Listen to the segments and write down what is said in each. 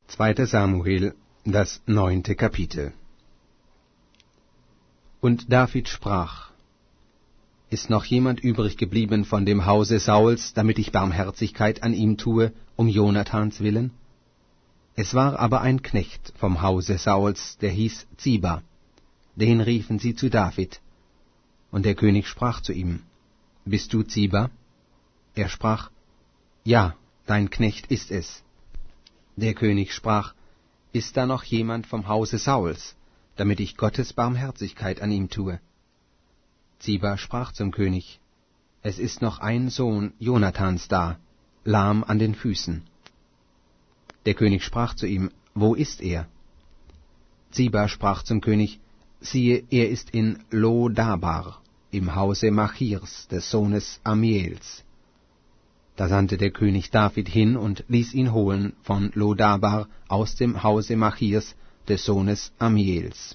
2. Samuel, das 9. Kapitel. Und David sprach: Ist noch jemand übrig geblieben von dem Hause Sauls, damit ich Barmherzigkeit an ihm tue, um Jonathans willen? Es war aber ein Knecht vom Hause Sauls, der hieß Ziba. Den riefen sie zu David. Und der König sprach zu ihm: Bist du Ziba? Er sprach: Ja, dein Knecht ist es. Der König sprach: Ist da noch jemand vom Hause Sauls, damit ich Gottes Barmherzigkeit an ihm tue? Ziba sprach zum König: Es ist noch ein Sohn Jonathans da, lahm an den Füßen. Der König sprach zu ihm: Wo ist er? Ziba sprach zum König: Siehe, er ist in Lo-Dabar, im Hause Machirs, des Sohnes Amiels. Da sandte der König David hin und ließ ihn holen von Lo-Dabar aus dem Hause Machirs, des Sohnes Amiels.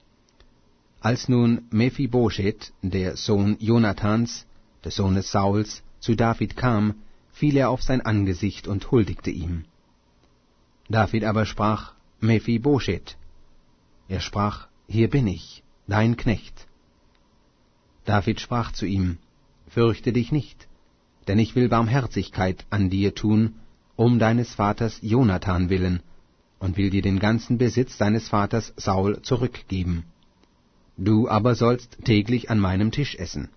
Als nun Mephibosheth, der Sohn Jonathans, des Sohnes Sauls, zu David kam, fiel er auf sein Angesicht und huldigte ihm. David aber sprach: Mephibosheth. Er sprach: Hier bin ich, dein Knecht. David sprach zu ihm: Fürchte dich nicht, denn ich will Barmherzigkeit an dir tun, um deines Vaters Jonathan willen, und will dir den ganzen Besitz deines Vaters Saul zurückgeben. Du aber sollst täglich an meinem Tisch essen.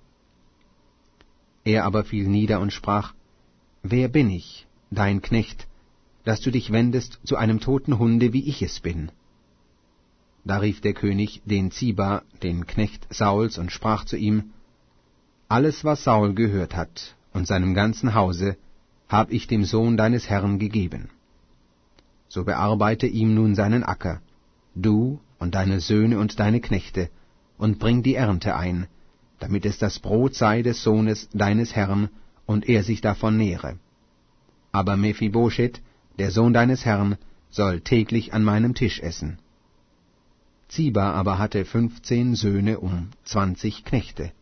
Er aber fiel nieder und sprach: Wer bin ich, dein Knecht, dass du dich wendest zu einem toten Hunde, wie ich es bin? Da rief der König den Ziba, den Knecht Sauls, und sprach zu ihm: Alles, was Saul gehört hat, und seinem ganzen Hause, hab ich dem Sohn deines Herrn gegeben. So bearbeite ihm nun seinen Acker, du und deine Söhne und deine Knechte, und bring die Ernte ein, damit es das Brot sei des Sohnes deines Herrn, und er sich davon nähre. Aber Mephibosheth, der Sohn deines Herrn, soll täglich an meinem Tisch essen. Ziba aber hatte 15 Söhne 20 Knechte.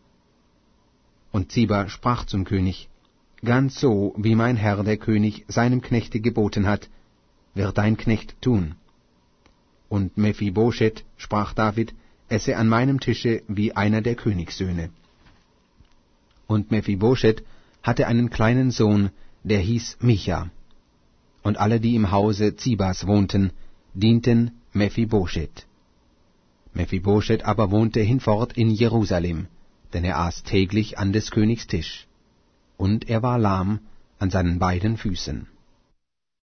Und Ziba sprach zum König: Ganz so, wie mein Herr der König seinem Knechte geboten hat, wird dein Knecht tun. Und Mephibosheth, sprach David, esse an meinem Tische wie einer der Königssöhne. Und Mephibosheth hatte einen kleinen Sohn, der hieß Micha. Und alle, die im Hause Zibas wohnten, dienten Mephibosheth. Mephibosheth aber wohnte hinfort in Jerusalem, denn er aß täglich an des Königs Tisch, und er war lahm an seinen beiden Füßen.